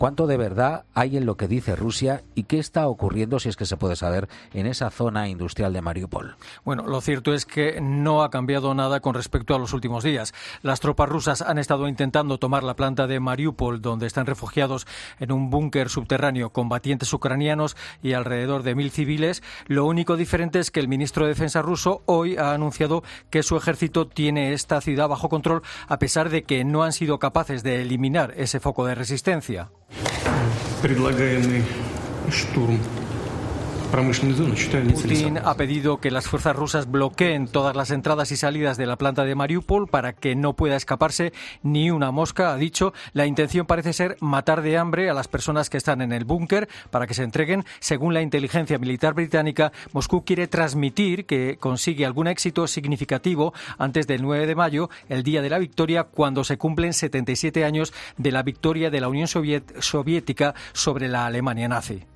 ¿Cuánto de verdad hay en lo que dice Rusia y qué está ocurriendo, si es que se puede saber, en esa zona industrial de Mariupol? Bueno, lo cierto es que no ha cambiado nada con respecto a los últimos días. Las tropas rusas han estado intentando tomar la planta de Mariupol, donde están refugiados en un búnker subterráneo combatientes ucranianos y alrededor de 1.000 civiles. Lo único diferente es que el ministro de Defensa ruso hoy ha anunciado que su ejército tiene esta ciudad bajo control, a pesar de que no han sido capaces de eliminar ese foco de resistencia. Putin ha pedido que las fuerzas rusas bloqueen todas las entradas y salidas de la planta de Mariupol para que no pueda escaparse ni una mosca, ha dicho. La intención parece ser matar de hambre a las personas que están en el búnker para que se entreguen. Según la inteligencia militar británica, Moscú quiere transmitir que consigue algún éxito significativo antes del 9 de mayo, el día de la victoria, cuando se cumplen 77 años de la victoria de la Unión Soviética sobre la Alemania nazi.